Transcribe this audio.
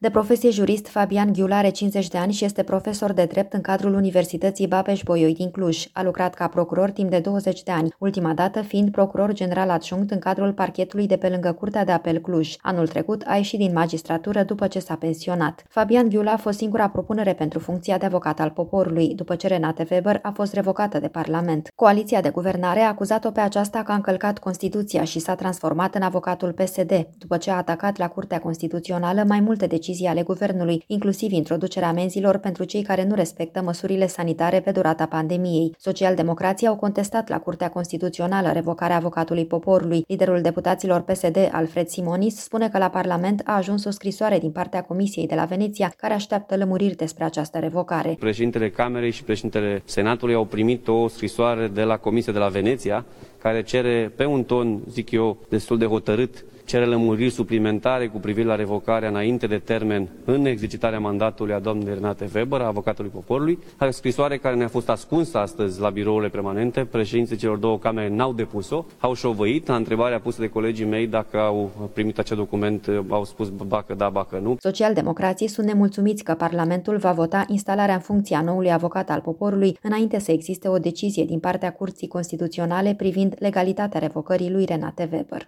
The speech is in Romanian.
De profesie jurist, Fabian Ghiula are 50 de ani și este profesor de drept în cadrul Universității Babeș-Bolyai din Cluj. A lucrat ca procuror timp de 20 de ani, ultima dată fiind procuror general adjunct în cadrul parchetului de pe lângă Curtea de Apel Cluj. Anul trecut a ieșit din magistratură după ce s-a pensionat. Fabian Ghiula a fost singura propunere pentru funcția de avocat al poporului, după ce Renate Weber a fost revocată de Parlament. Coaliția de guvernare a acuzat-o pe aceasta că a încălcat Constituția și s-a transformat în avocatul PSD, după ce a atacat la Curtea Constituțională mai multe decizii ale guvernului, inclusiv introducerea amenzilor pentru cei care nu respectă măsurile sanitare pe durata pandemiei. Socialdemocrații au contestat la Curtea Constituțională revocarea avocatului poporului. Liderul deputaților PSD, Alfred Simonis, spune că la Parlament a ajuns o scrisoare din partea Comisiei de la Veneția, care așteaptă lămuriri despre această revocare. Președintele Camerei și președintele Senatului au primit o scrisoare de la Comisia de la Veneția, care cere, pe un ton, zic eu, destul de hotărât, cere lămuriri suplimentare cu privire la revocarea înainte de termen în exercitarea mandatului a doamnei Renate Weber, a avocatului poporului. O scrisoare care ne-a fost ascunsă astăzi la birourile permanente. Președinții celor două camere n-au depus-o, au șovăit. La întrebarea pusă de colegii mei dacă au primit acest document, au spus bacă da, bacă nu. Socialdemocrații sunt nemulțumiți că Parlamentul va vota instalarea în funcție a noului avocat al poporului înainte să existe o decizie din partea Curții Constituționale privind legalitatea revocării lui Renate Weber.